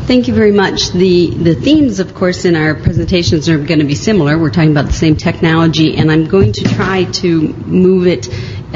Thank you very much. The themes, of course, in our presentations are going to be similar. We're talking about the same technology, and I'm going to try to move it,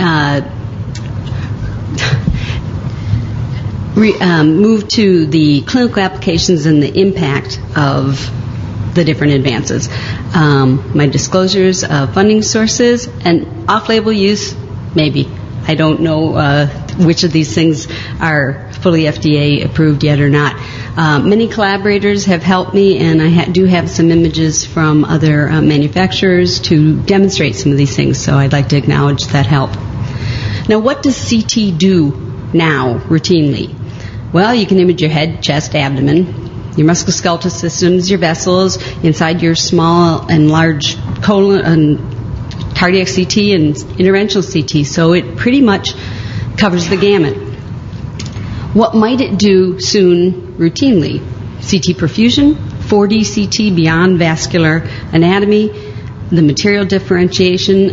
move to the clinical applications and the impact of the different advances. My disclosures of funding sources and off-label use, maybe. I don't know which of these things are fully FDA approved yet or not. Many collaborators have helped me, and I do have some images from other manufacturers to demonstrate some of these things, so I'd like to acknowledge that help. Now, what does CT do now routinely? Well, you can image your head, chest, abdomen, your musculoskeletal systems, your vessels, inside your small and large colon, and cardiac CT and interventional CT, so it pretty much covers the gamut. What might it do soon routinely? CT perfusion, 4D CT beyond vascular anatomy, the material differentiation,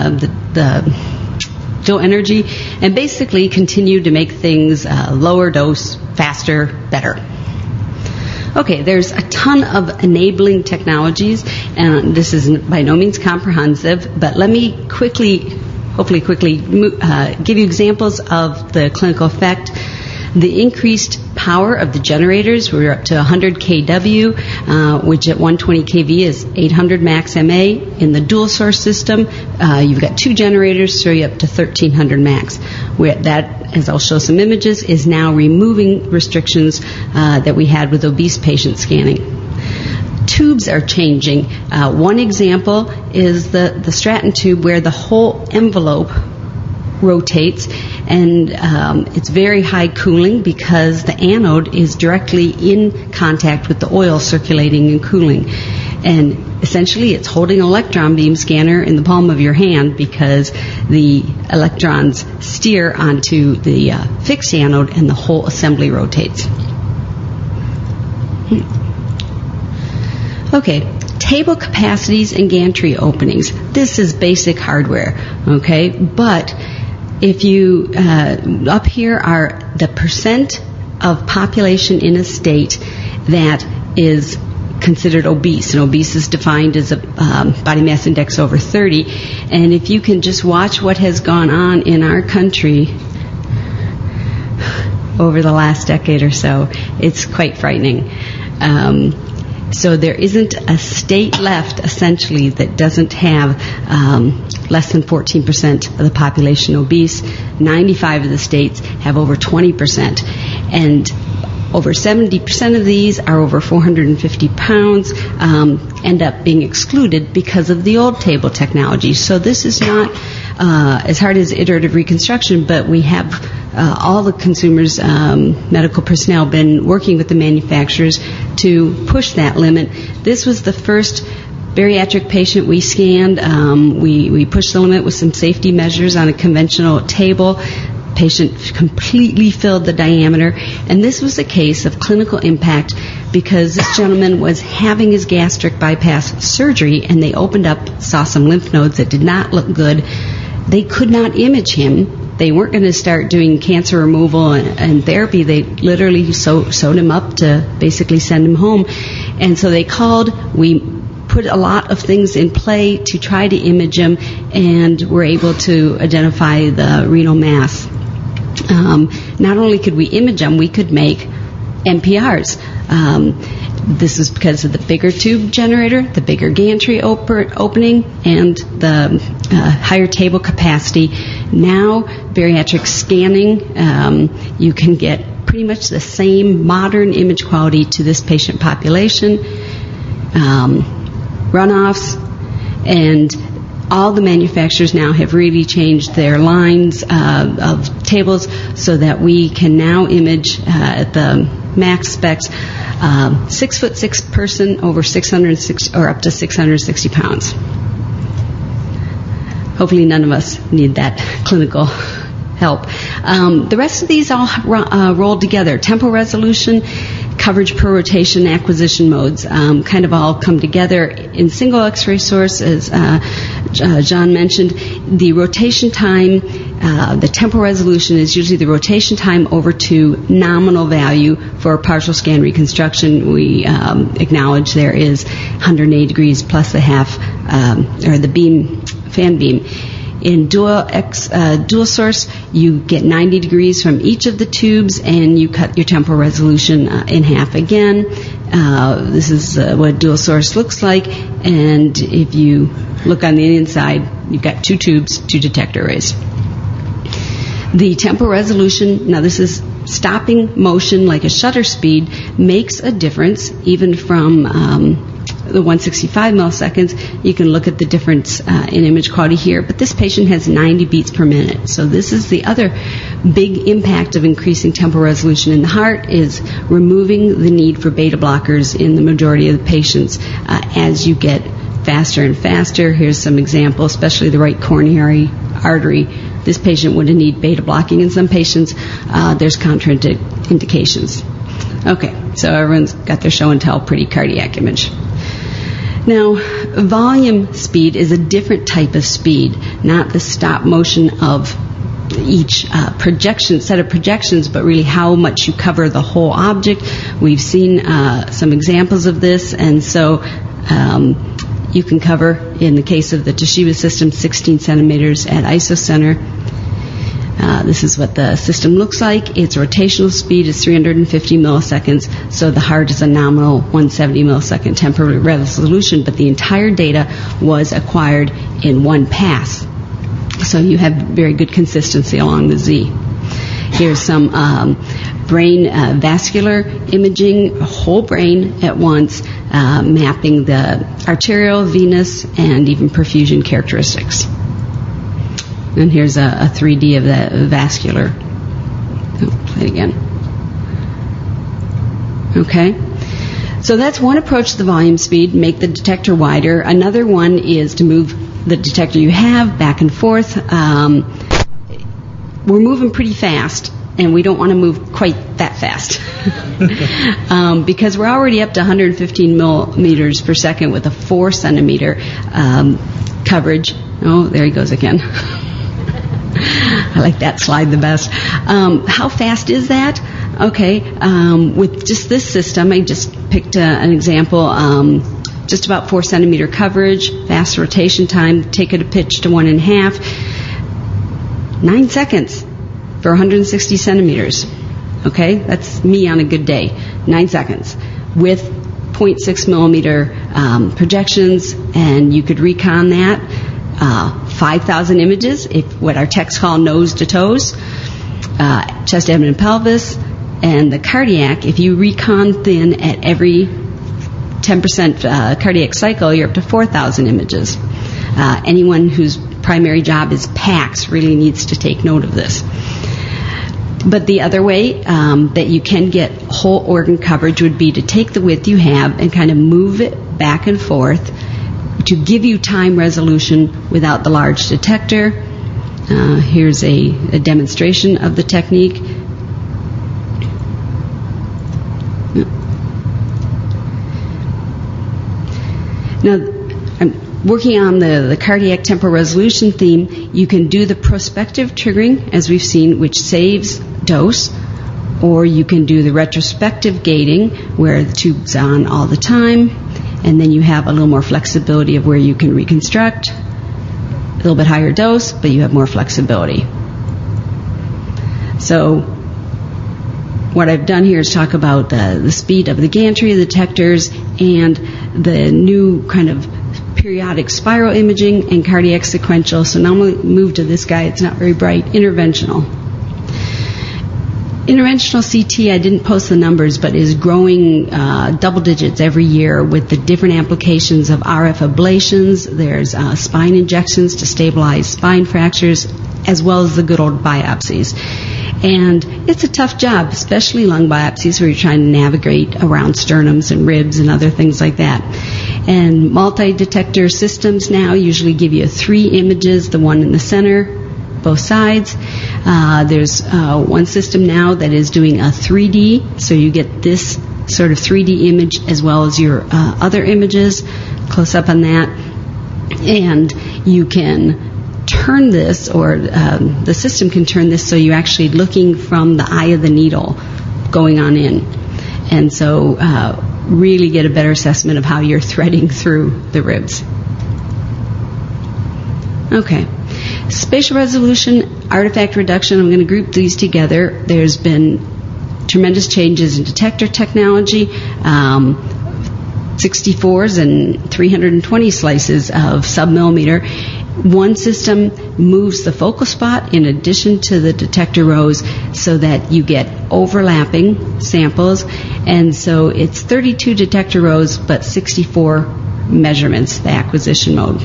the dual energy, and basically continue to make things lower dose, faster, better. Okay, there's a ton of enabling technologies, and this is by no means comprehensive, but let me hopefully quickly give you examples of the clinical effect. The increased power of the generators, we're up to 100 kW, which at 120 kV is 800 max MA. In the dual source system, you've got 2 generators, so you're up to 1300 max. That, as I'll show some images, is now removing restrictions that we had with obese patient scanning. Tubes are changing. One example is the Stratton tube, where the whole envelope rotates, and it's very high cooling because the anode is directly in contact with the oil circulating and cooling. And essentially it's holding an electron beam scanner in the palm of your hand because the electrons steer onto the fixed anode and the whole assembly rotates. Okay, table capacities and gantry openings. This is basic hardware, okay? But if you, up here are the percent of population in a state that is considered obese, and obese is defined as a body mass index over 30. And if you can just watch what has gone on in our country over the last decade or so, it's quite frightening. So there isn't a state left, essentially, that doesn't have less than 14% of the population obese. 95 of the states have over 20%. And over 70% of these are over 450 pounds, end up being excluded because of the old table technology. So this is not as hard as iterative reconstruction, but we have all the consumers, medical personnel, been working with the manufacturers to push that limit. This was the first bariatric patient we scanned. We pushed the limit with some safety measures on a conventional table. Patient completely filled the diameter, and this was a case of clinical impact because this gentleman was having his gastric bypass surgery, and they opened up, saw some lymph nodes that did not look good. They could not image him. They weren't going to start doing cancer removal and therapy. They literally sewed him up to basically send him home. And so they called. We put a lot of things in play to try to image him, and were able to identify the renal mass. Not only could we image them, we could make NPRs. This is because of the bigger tube generator, the bigger gantry opening, and the higher table capacity. Now, bariatric scanning, you can get pretty much the same modern image quality to this patient population. Runoffs, and all the manufacturers now have really changed their lines of tables so that we can now image at the max specs 6'6" person over 660 or up to 660 pounds. Hopefully none of us need that clinical help. The rest of these all rolled together. Tempo resolution, coverage per rotation, acquisition modes kind of all come together in single X-ray source, as John mentioned. The rotation time The temporal resolution is usually the rotation time over to nominal value for partial scan reconstruction. We acknowledge there is 180 degrees plus the half, or the beam, fan beam. In dual source, you get 90 degrees from each of the tubes, and you cut your temporal resolution in half again. This is what dual source looks like, and if you look on the inside, you've got 2 tubes, 2 detector arrays. The temporal resolution, now this is stopping motion like a shutter speed, makes a difference even from the 165 milliseconds. You can look at the difference in image quality here, but this patient has 90 beats per minute. So this is the other big impact of increasing temporal resolution in the heart, is removing the need for beta blockers in the majority of the patients as you get faster and faster. Here's some examples, especially the right coronary artery. This patient would need beta blocking. In some patients, there's contraindications. Okay, so everyone's got their show and tell pretty cardiac image. Now, volume speed is a different type of speed, not the stop motion of each set of projections, but really how much you cover the whole object. We've seen some examples of this, and so you can cover, in the case of the Toshiba system, 16 centimeters at isocenter. This is what the system looks like. Its rotational speed is 350 milliseconds, so the heart is a nominal 170 millisecond temporal resolution, but the entire data was acquired in one pass. So you have very good consistency along the Z. Here's some brain vascular imaging, whole brain at once, mapping the arterial, venous, and even perfusion characteristics. And here's a 3D of the vascular. Oh, play it again. Okay. So that's one approach to the volume speed, make the detector wider. Another one is to move the detector you have back and forth. We're moving pretty fast, and we don't want to move quite that fast because we're already up to 115 millimeters per second with a 4 centimeter coverage. Oh, there he goes again. I like that slide the best. How fast is that? Okay, with just this system, I just picked an example, just about 4 centimeter coverage, fast rotation time, take it a pitch to 1.5, 9 seconds for 160 centimeters. Okay, that's me on a good day, 9 seconds, with 0.6 millimeter projections, and you could recon that. 5,000 images, what our techs call nose to toes, chest, abdomen, and pelvis, and the cardiac. If you recon thin at every 10% cardiac cycle, you're up to 4,000 images. Anyone whose primary job is PACS really needs to take note of this. But the other way that you can get whole organ coverage would be to take the width you have and kind of move it back and forth to give you time resolution without the large detector. Here's a demonstration of the technique. Now, I'm working on the cardiac temporal resolution theme. You can do the prospective triggering, as we've seen, which saves dose, or you can do the retrospective gating, where the tube's on all the time, and then you have a little more flexibility of where you can reconstruct. A little bit higher dose, but you have more flexibility. So what I've done here is talk about the speed of the gantry, the detectors, and the new kind of periodic spiral imaging and cardiac sequential. So now I'm going to move to this guy. It's not very bright. Interventional. Interventional CT, I didn't post the numbers, but is growing double digits every year with the different applications of RF ablations. There's spine injections to stabilize spine fractures, as well as the good old biopsies. And it's a tough job, especially lung biopsies where you're trying to navigate around sternums and ribs and other things like that. And multi-detector systems now usually give you 3 images, the one in the center, both sides. There's one system now that is doing a 3D, so you get this sort of 3D image as well as your other images, close up on that. And you can turn this, or the system can turn this so you're actually looking from the eye of the needle going on in. And so really get a better assessment of how you're threading through the ribs. Okay. Spatial resolution, artifact reduction, I'm going to group these together. There's been tremendous changes in detector technology, 64s and 320 slices of sub-millimeter. One system moves the focal spot in addition to the detector rows so that you get overlapping samples. And so it's 32 detector rows but 64 measurements, the acquisition mode.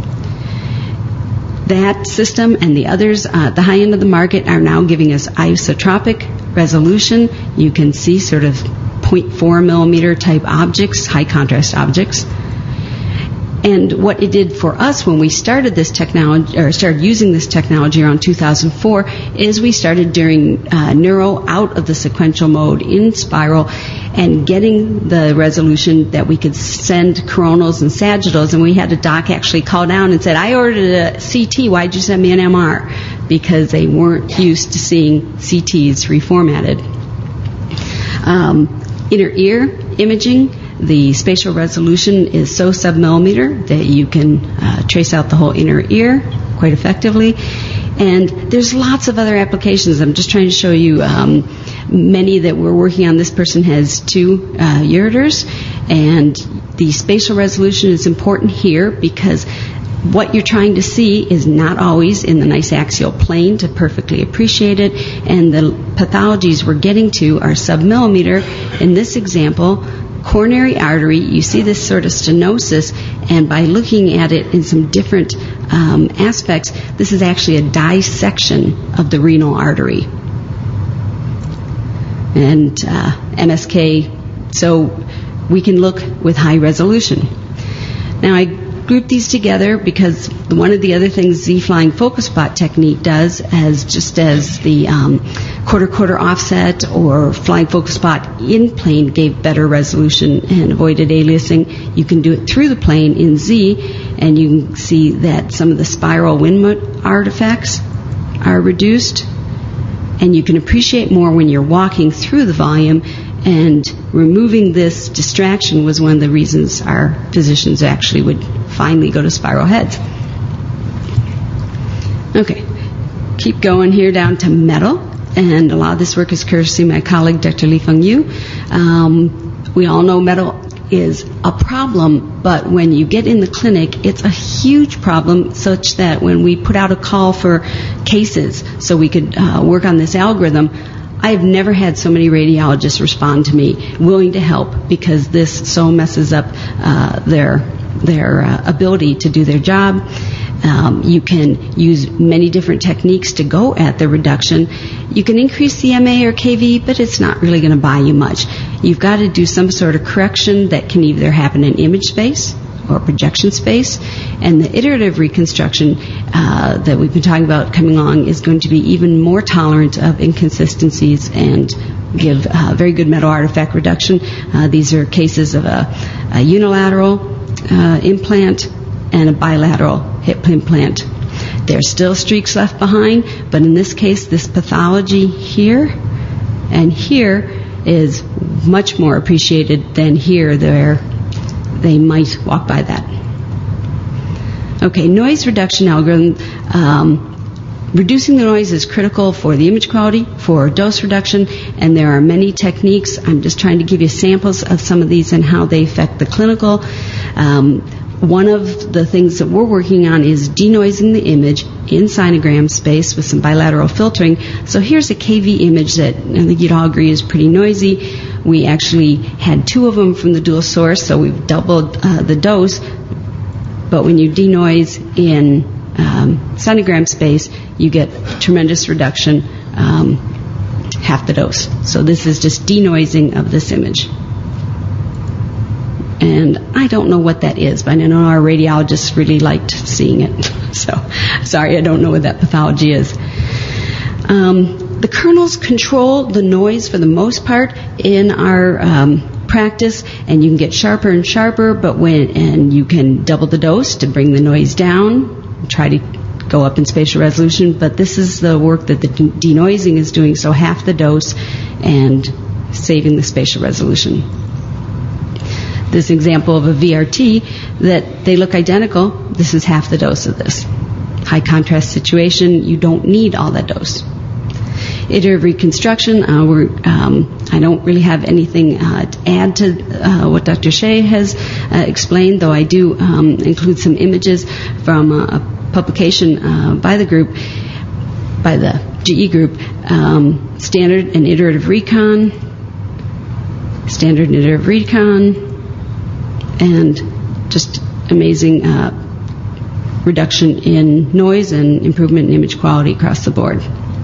That system and the others at the high end of the market are now giving us isotropic resolution. You can see sort of 0.4 millimeter type objects, high contrast objects. And what it did for us when we started this technology, or started using this technology around 2004, is we started doing neuro out of the sequential mode in spiral and getting the resolution that we could send coronals and sagittals. And we had a doc actually call down and said, I ordered a CT, why'd you send me an MR? Because they weren't used to seeing CTs reformatted. Inner ear imaging. The spatial resolution is so sub-millimeter that you can trace out the whole inner ear quite effectively. And there's lots of other applications. I'm just trying to show you many that we're working on. This person has 2 ureters, and the spatial resolution is important here because what you're trying to see is not always in the nice axial plane to perfectly appreciate it, and the pathologies we're getting to are sub-millimeter. In this example, coronary artery, you see this sort of stenosis, and by looking at it in some different aspects, this is actually a dissection of the renal artery. And MSK, so we can look with high resolution. Now, I grouped these together because one of the other things Z-flying focus spot technique does, as the quarter-quarter offset or flying focus spot in plane gave better resolution and avoided aliasing, you can do it through the plane in Z, and you can see that some of the spiral wind artifacts are reduced, and you can appreciate more when you're walking through the volume. And removing this distraction was one of the reasons our physicians actually would finally go to spiral heads. Okay, keep going here down to metal. And a lot of this work is courtesy of my colleague, Dr. Li-Feng Yu. We all know metal is a problem, but when you get in the clinic, it's a huge problem, such that when we put out a call for cases so we could work on this algorithm, I've never had so many radiologists respond to me willing to help because this so messes up their ability to do their job. You can use many different techniques to go at the reduction. You can increase the MA or KV, but it's not really going to buy you much. You've got to do some sort of correction that can either happen in image space or projection space, and the iterative reconstruction that we've been talking about coming along is going to be even more tolerant of inconsistencies and give very good metal artifact reduction. These are cases of a unilateral implant and a bilateral hip implant. There's still streaks left behind, but in this case, this pathology here and here is much more appreciated than here, where they might walk by that. Okay, noise reduction algorithm. Reducing the noise is critical for the image quality, for dose reduction, and there are many techniques. I'm just trying to give you samples of some of these and how they affect the clinical. One of the things that we're working on is denoising the image in sinogram space with some bilateral filtering. So here's a KV image that I think you'd all agree is pretty noisy. We actually had 2 of them from the dual source, so we've doubled the dose. But when you denoise in sinogram space, you get tremendous reduction, half the dose. So this is just denoising of this image. And I don't know what that is, but I know our radiologists really liked seeing it. So, sorry, I don't know what that pathology is. The kernels control the noise for the most part in our practice, and you can get sharper and sharper, and you can double the dose to bring the noise down, try to go up in spatial resolution, but this is the work that the denoising is doing, so half the dose and saving the spatial resolution. This example of a VRT, that they look identical, this is half the dose of this. High contrast situation, you don't need all that dose. Iterative reconstruction, I don't really have anything to add to what Dr. Shea has explained, though I do include some images from a publication by the group, by the GE group, standard and iterative recon, and just amazing reduction in noise and improvement in image quality across the board.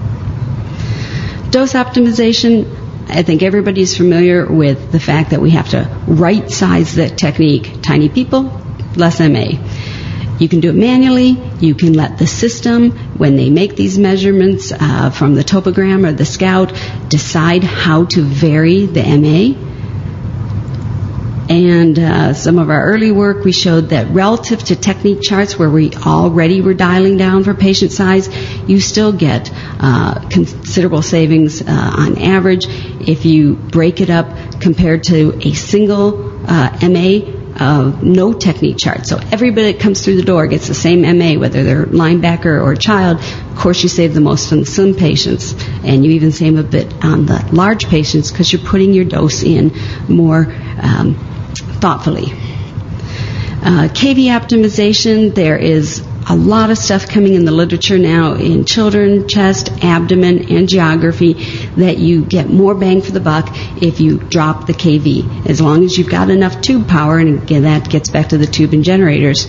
Dose optimization, I think everybody's familiar with the fact that we have to right-size the technique. Tiny people, less MA. You can do it manually. You can let the system, when they make these measurements from the topogram or the scout, decide how to vary the MA. And some of our early work, we showed that relative to technique charts where we already were dialing down for patient size, you still get considerable savings on average if you break it up compared to a single MA, no technique chart. So everybody that comes through the door gets the same MA, whether they're linebacker or a child. Of course, you save the most on the slim patients, and you even save a bit on the large patients because you're putting your dose in more thoughtfully. KV optimization, there is a lot of stuff coming in the literature now in children, chest, abdomen, angiography that you get more bang for the buck if you drop the KV, as long as you've got enough tube power, and again that gets back to the tube and generators.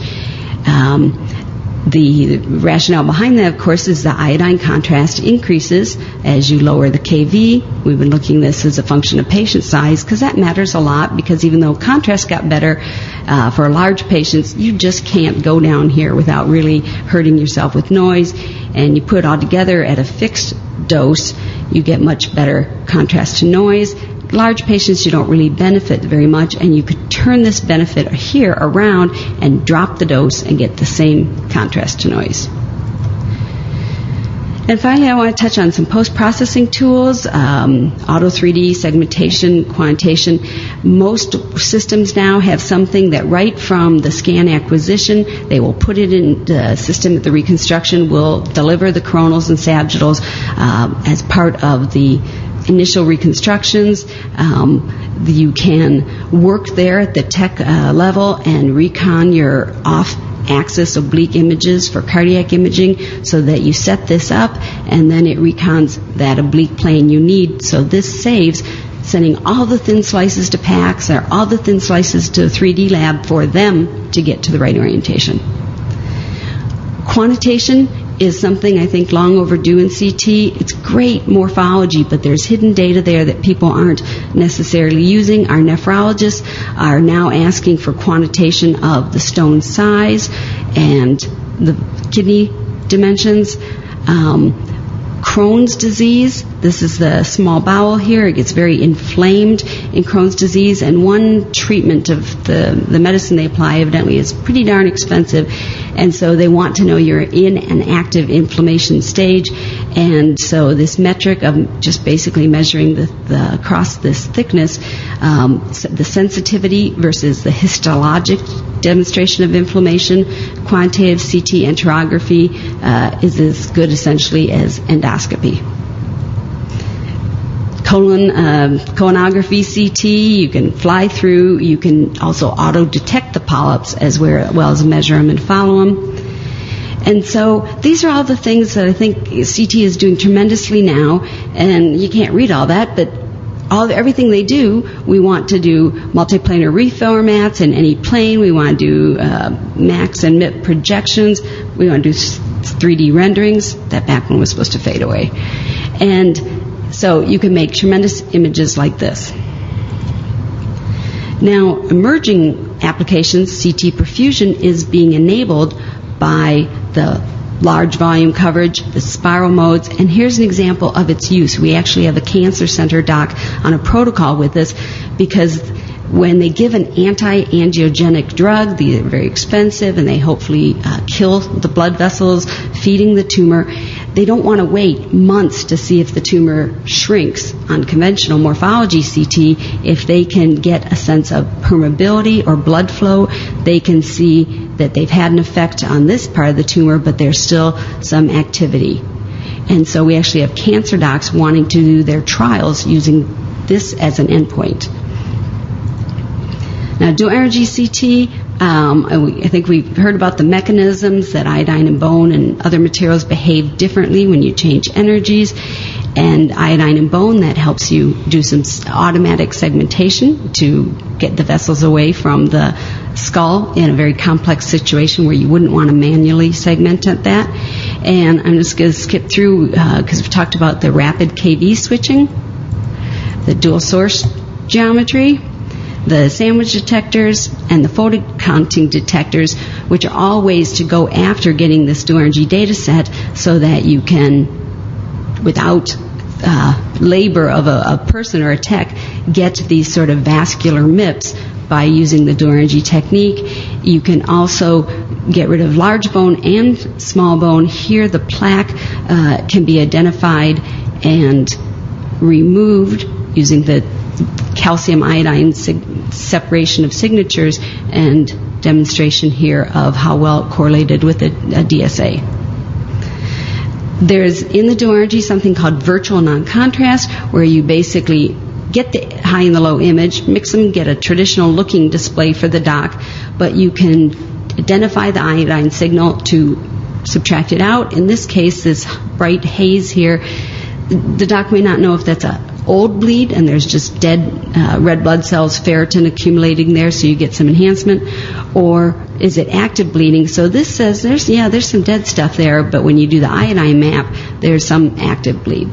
The rationale behind that, of course, is the iodine contrast increases as you lower the KV. We've been looking at this as a function of patient size because that matters a lot, because even though contrast got better for large patients, you just can't go down here without really hurting yourself with noise. And you put it all together at a fixed dose, you get much better contrast to noise. Large patients, you don't really benefit very much, and you could turn this benefit here around and drop the dose and get the same contrast to noise. And finally, I want to touch on some post-processing tools, auto 3D, segmentation, quantitation. Most systems now have something that right from the scan acquisition, they will put it in the system that the reconstruction will deliver the coronals and sagittals as part of the initial reconstructions. You can work there at the tech level and recon your off-axis oblique images for cardiac imaging so that you set this up and then it recons that oblique plane you need. So this saves sending all the thin slices to PACS or all the thin slices to a 3D lab for them to get to the right orientation. Quantitation is something I think long overdue in CT. It's great morphology, but there's hidden data there that people aren't necessarily using. Our nephrologists are now asking for quantitation of the stone size and the kidney dimensions. Crohn's disease, this is the small bowel here. It gets very inflamed in Crohn's disease, and one treatment of the medicine they apply evidently is pretty darn expensive, and so they want to know you're in an active inflammation stage. And so this metric of just basically measuring the across this thickness, the sensitivity versus the histologic demonstration of inflammation, quantitative CT enterography is as good essentially as endoscopy. Colonography CT, you can fly through. You can also auto-detect the polyps as well as measure them and follow them. And so these are all the things that I think CT is doing tremendously now, and you can't read all that, but everything they do, we want to do multiplanar reformats in any plane. We want to do max and MIP projections. We want to do 3D renderings. That back one was supposed to fade away. And so you can make tremendous images like this. Now, emerging applications, CT perfusion is being enabled by the large volume coverage, the spiral modes, and here's an example of its use. We actually have a cancer center doc on a protocol with us because when they give an anti-angiogenic drug, these are very expensive and they hopefully kill the blood vessels feeding the tumor, they don't want to wait months to see if the tumor shrinks on conventional morphology CT. If they can get a sense of permeability or blood flow, they can see that they've had an effect on this part of the tumor, but there's still some activity. And so we actually have cancer docs wanting to do their trials using this as an endpoint. Now, dual energy CT, I think we've heard about the mechanisms that iodine in bone and other materials behave differently when you change energies. And iodine in bone, that helps you do some automatic segmentation to get the vessels away from the skull in a very complex situation where you wouldn't want to manually segment that. And I'm just going to skip through because we've talked about the rapid KV switching, the dual source geometry, the sandwich detectors, and the photon counting detectors, which are all ways to go after getting this dual energy data set so that you can, without labor of a person or a tech, get these sort of vascular MIPS by using the dual energy technique. You can also get rid of large bone and small bone. Here the plaque can be identified and removed using the calcium iodine separation of signatures and demonstration here of how well it correlated with a DSA. There's in the dual energy something called virtual non-contrast, where you basically get the high and the low image, mix them, get a traditional looking display for the doc, but you can identify the iodine signal to subtract it out. In this case, this bright haze here, the doc may not know if that's a old bleed and there's just dead red blood cells, ferritin accumulating there, so you get some enhancement, or is it active bleeding? So this says there's some dead stuff there, but when you do the iodine map, there's some active bleed.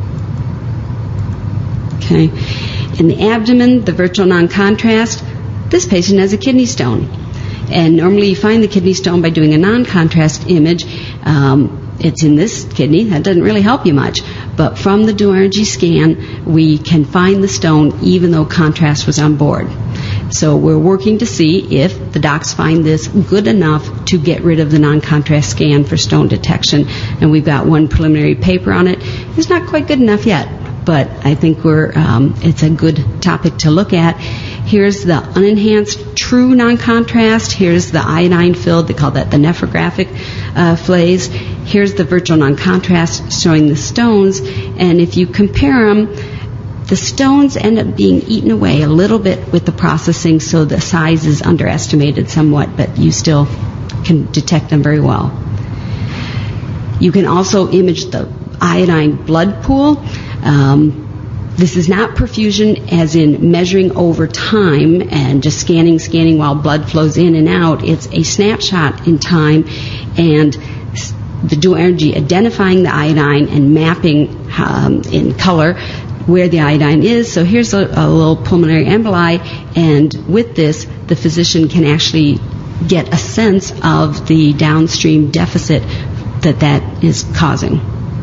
Okay. In the abdomen, the virtual non-contrast, this patient has a kidney stone. And normally you find the kidney stone by doing a non-contrast image. It's in this kidney. That doesn't really help you much. But from the dual energy scan, we can find the stone even though contrast was on board. So we're working to see if the docs find this good enough to get rid of the non-contrast scan for stone detection. And we've got one preliminary paper on it. It's not quite good enough yet, but I think it's a good topic to look at. Here's the unenhanced true non-contrast. Here's the iodine-filled, they call that the nephrographic phase. Here's the virtual non-contrast showing the stones. And if you compare them, the stones end up being eaten away a little bit with the processing, so the size is underestimated somewhat, but you still can detect them very well. You can also image the iodine blood pool. This is not perfusion as in measuring over time and just scanning while blood flows in and out. It's a snapshot in time, and the dual energy identifying the iodine and mapping in color where the iodine is. So here's a little pulmonary emboli, and with this, the physician can actually get a sense of the downstream deficit that is causing.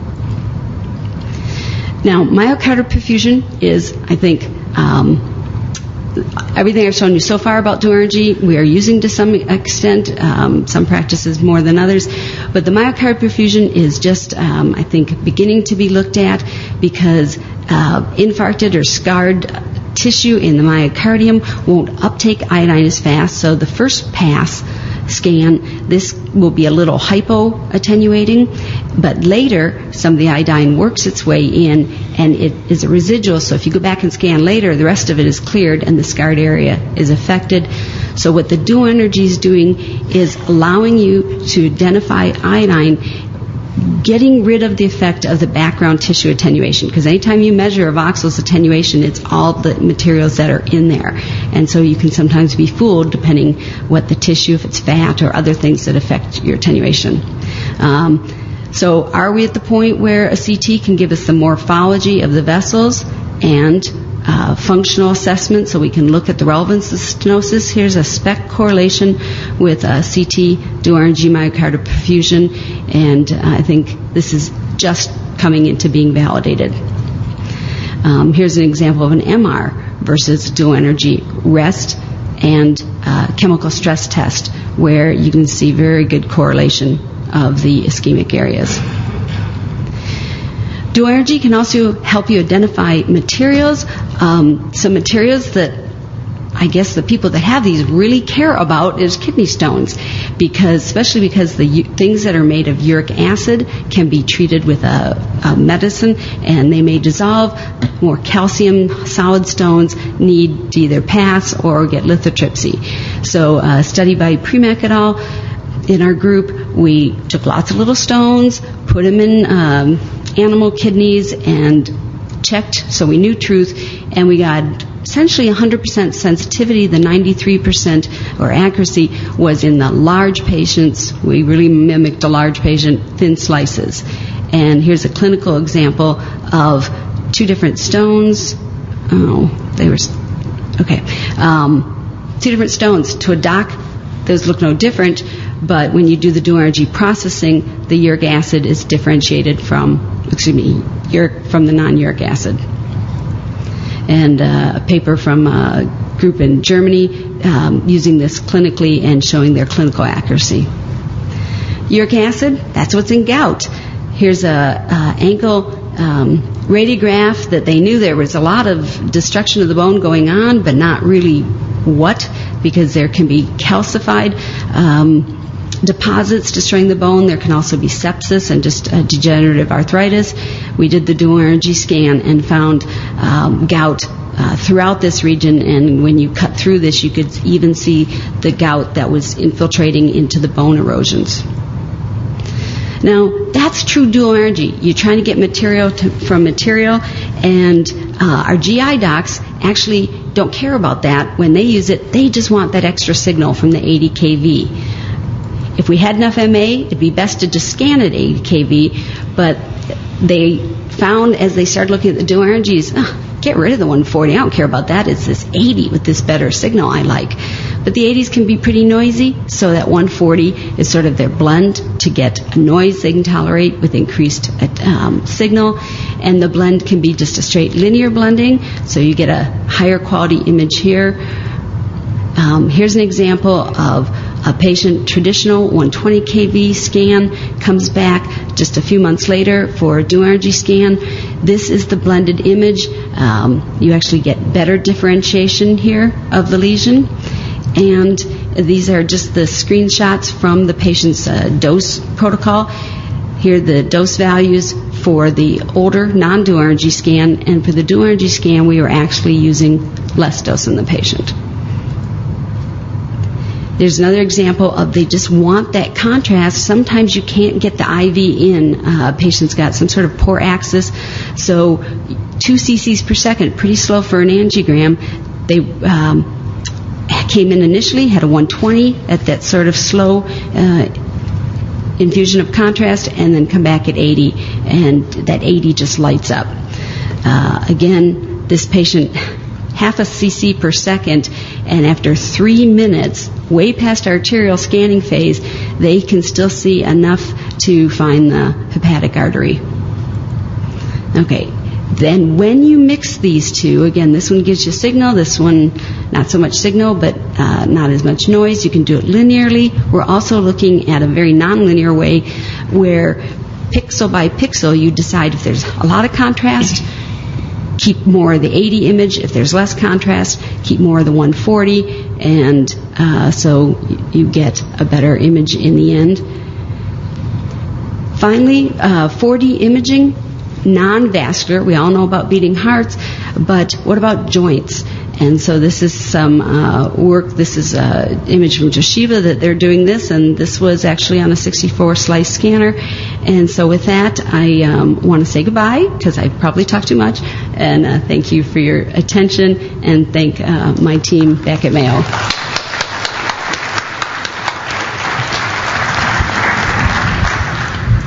Now, myocardial perfusion is, I think, everything I've shown you so far about dual energy, we are using to some extent, some practices more than others. But the myocardial perfusion is just, I think, beginning to be looked at because infarcted or scarred tissue in the myocardium won't uptake iodine as fast. So the first pass scan, this will be a little hypo-attenuating, but later some of the iodine works its way in and it is a residual. So if you go back and scan later, the rest of it is cleared and the scarred area is affected. So what the dual energy is doing is allowing you to identify iodine, getting rid of the effect of the background tissue attenuation, because anytime you measure a voxel's attenuation, it's all the materials that are in there. And so you can sometimes be fooled depending what the tissue, if it's fat or other things that affect your attenuation. So are we at the point where a CT can give us the morphology of the vessels and functional assessment so we can look at the relevance of stenosis? Here's a SPECT correlation with CT dual energy myocardial perfusion, and I think this is just coming into being validated. Here's an example of an MR versus dual energy rest and chemical stress test, where you can see very good correlation of the ischemic areas. Dual energy can also help you identify materials. Some materials that I guess the people that have these really care about is kidney stones, especially because the things that are made of uric acid can be treated with a medicine, and they may dissolve. More calcium solid stones need to either pass or get lithotripsy. So a study by Premack et al. In our group, we took lots of little stones, put them in animal kidneys, and checked, so we knew truth, and we got essentially 100% sensitivity. The 93% or accuracy was in the large patients. We really mimicked a large patient, thin slices. And here's a clinical example of two different stones. Two different stones. To a doc, those look no different, but when you do the dual energy processing, the uric acid is differentiated from the non-uric acid. And a paper from a group in Germany using this clinically and showing their clinical accuracy. Uric acid, that's what's in gout. Here's a ankle radiograph that they knew there was a lot of destruction of the bone going on, but not really what, because there can be calcified deposits destroying the bone. There can also be sepsis and just degenerative arthritis. We did the dual energy scan and found gout throughout this region, and when you cut through this, you could even see the gout that was infiltrating into the bone erosions. Now, that's true dual energy. You're trying to get material from material, and our GI docs actually don't care about that. When they use it, they just want that extra signal from the 80 kV. If we had enough MA, it'd be best to just scan at 80 kV, but they found as they started looking at the dual energies, get rid of the 140. I don't care about that. It's this 80 with this better signal I like. But the 80s can be pretty noisy, so that 140 is sort of their blend to get a noise they can tolerate with increased signal. And the blend can be just a straight linear blending, so you get a higher quality image here. Here's an example of a patient, traditional 120 kV scan, comes back just a few months later for a dual energy scan. This is the blended image. You actually get better differentiation here of the lesion. And these are just the screenshots from the patient's dose protocol. Here are the dose values for the older non-dual energy scan, and for the dual energy scan we were actually using less dose in the patient. There's another example of they just want that contrast. Sometimes you can't get the IV in. Patient's got some sort of poor axis, so 2 cc's per second, pretty slow for an angiogram. They came in initially, had a 120 at that sort of slow infusion of contrast, and then come back at 80, and that 80 just lights up. Again, this patient, half a cc per second, and after 3 minutes, way past arterial scanning phase, they can still see enough to find the hepatic artery. Okay, then when you mix these two, again, this one gives you signal, this one not so much signal, but not as much noise. You can do it linearly. We're also looking at a very nonlinear way where pixel by pixel you decide if there's a lot of contrast, keep more of the 80 image. If there's less contrast, keep more of the 140, and so you get a better image in the end. Finally, 4D imaging, non-vascular. We all know about beating hearts, but what about joints? And so this is some work. This is an image from Toshiba that they're doing this, and this was actually on a 64-slice scanner. And so with that, I want to say goodbye because I probably talked too much, and thank you for your attention, and thank my team back at Mayo.